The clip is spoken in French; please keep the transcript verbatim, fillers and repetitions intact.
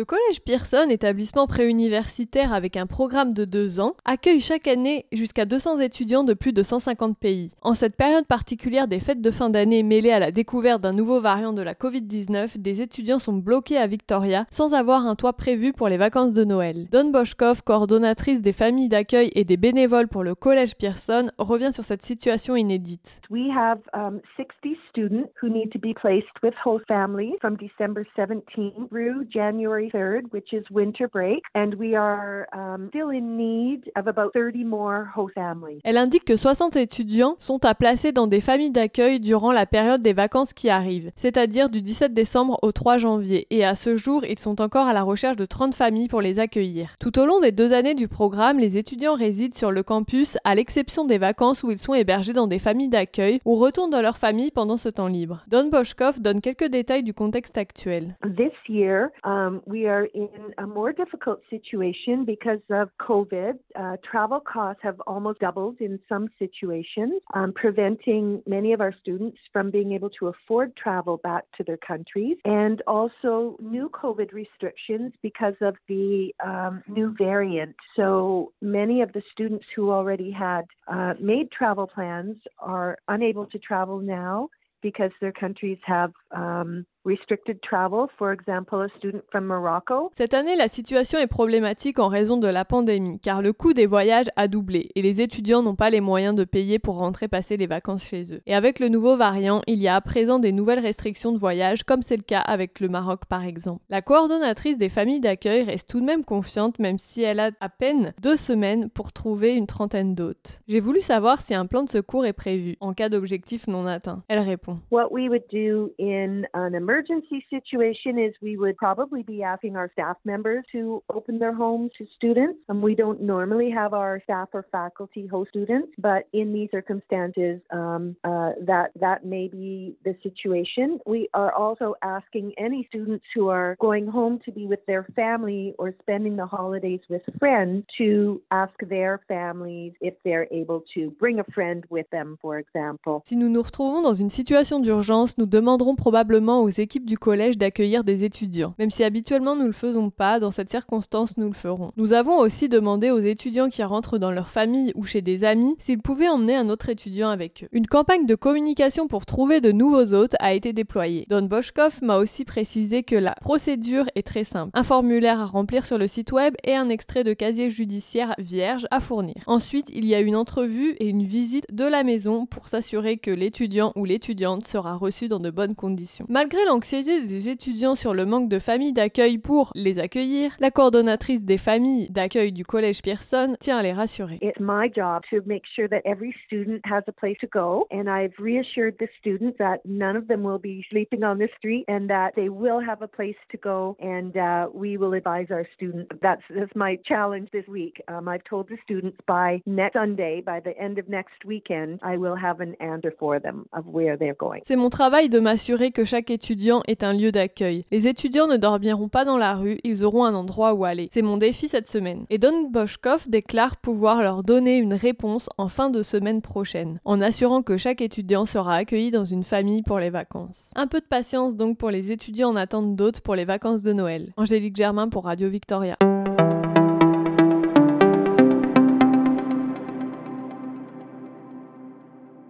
collège Pearson, établissement préuniversitaire avec un programme de deux ans, accueille chaque année jusqu'à deux cents étudiants de plus de cent cinquante pays. En cette période particulière des fêtes de fin d'année mêlées à la découverte d'un nouveau variant de la covid dix-neuf, des étudiants sont bloqués à Victoria sans avoir un toit prévu pour les vacances de Noël. Dawn Boshkoff, coordonnatrice des familles d'accueil et des bénévoles pour le collège Pearson, revient sur cette situation inédite. We have um, sixty students who need to be placed with host families from December seventeenth through January third, which is winter break, and we are um, still in need of about thirty more host families. Elle indique que soixante étudiants sont à placer dans des familles d'accueil durant la période des vacances qui arrivent, c'est-à-dire du dix-sept décembre au trois janvier, et à ce jour, ils sont encore à la recherche de trente familles pour les accueillir. Tout au long des deux années du programme, les étudiants résident sur le campus, à l'exception des vacances où ils sont hébergés dans des familles d'accueil ou retournent dans leur famille pendant ce temps libre. Dawn Boshkoff donne quelques détails du contexte actuel. This year, um, we are in a more difficult situation because of COVID. Uh, travel costs have almost doubled in some situations, um, preventing many of our students from being able to afford travel back to their countries, and also new COVID restrictions because of the um, new variant. So many of the students who already had uh, made travel plans are unable to travel now because their countries have um, restricted travel, for example, a student from Morocco. Cette année, la situation est problématique en raison de la pandémie, car le coût des voyages a doublé et les étudiants n'ont pas les moyens de payer pour rentrer passer les vacances chez eux. Et avec le nouveau variant, il y a à présent des nouvelles restrictions de voyage, comme c'est le cas avec le Maroc par exemple. La coordonnatrice des familles d'accueil reste tout de même confiante, même si elle a à peine deux semaines pour trouver une trentaine d'hôtes. J'ai voulu savoir si un plan de secours est prévu, en cas d'objectif non atteint. Elle répond. What we would do in an emergency situation is we would probably be asking our staff members to open their homes to students. And we don't normally have our staff or faculty host students, but in these circumstances, um, uh, that that may be the situation. We are also asking any students who are going home to be with their family or spending the holidays with friends to ask their families if they're able to bring a friend with them, for example. Si nous nous retrouvons dans une situation d'urgence, nous demanderons probablement aux équipes du collège d'accueillir des étudiants. Même si habituellement nous ne le faisons pas, dans cette circonstance nous le ferons. Nous avons aussi demandé aux étudiants qui rentrent dans leur famille ou chez des amis s'ils pouvaient emmener un autre étudiant avec eux. Une campagne de communication pour trouver de nouveaux hôtes a été déployée. Dawn Boshkoff m'a aussi précisé que la procédure est très simple. Un formulaire à remplir sur le site web et un extrait de casier judiciaire vierge à fournir. Ensuite, il y a une entrevue et une visite de la maison pour s'assurer que l'étudiant ou l'étudiante sera reçu dans de bonnes conditions. Malgré l'anxiété des étudiants sur le manque de familles d'accueil pour les accueillir, la coordonnatrice des familles d'accueil du collège Pearson tient à les rassurer. It's my job to make sure that every student has a place to go, and I've reassured the students that none of them will be sleeping on the street and that they will have a place to go, and uh, we will advise our students. That's, that's my challenge this week. Um, I've told the students by next Sunday, by the end of next weekend, I will have an answer for them of where they're going. C'est mon travail de m'assurer que chaque étudiant est un lieu d'accueil. Les étudiants ne dormiront pas dans la rue, ils auront un endroit où aller. C'est mon défi cette semaine. Et Dawn Boshkoff déclare pouvoir leur donner une réponse en fin de semaine prochaine, en assurant que chaque étudiant sera accueilli dans une famille pour les vacances. Un peu de patience donc pour les étudiants en attente d'hôtes pour les vacances de Noël. Angélique Germain pour Radio Victoria.